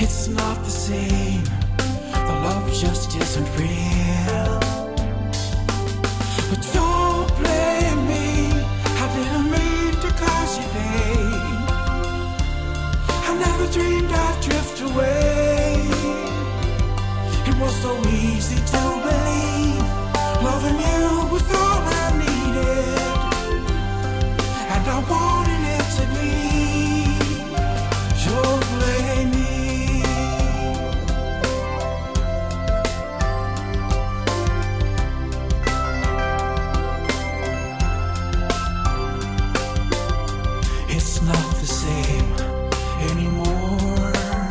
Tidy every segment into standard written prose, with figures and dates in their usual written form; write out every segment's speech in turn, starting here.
It's not the same. The love just isn't real. But don't blame me. I didn't mean to cause you pain. I never dreamed I'd drift away. It was so easy to believe loving you was all I needed, and I wanted it to be. Don't blame me. It's not the same anymore.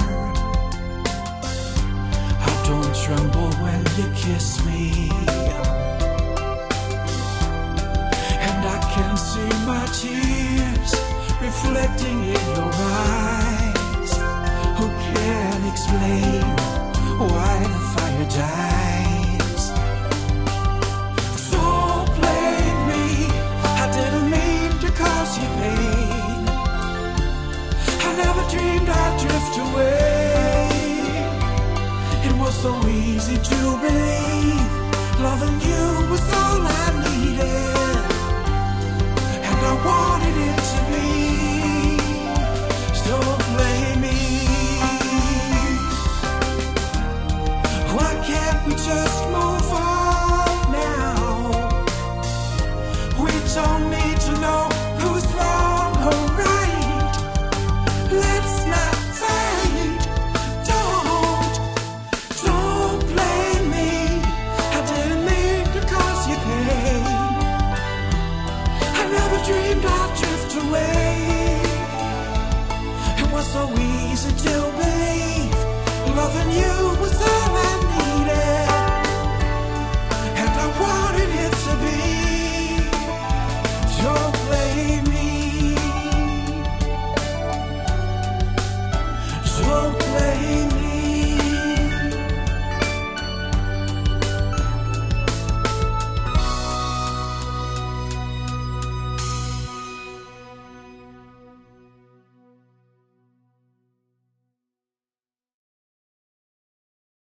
I don't tremble when you kiss me, and I can see my tears reflecting in your eyes. Who can explain why the fire dies? Don't blame me. I didn't mean to cause you pain. I never dreamed I'd drift away. It was so easy to believe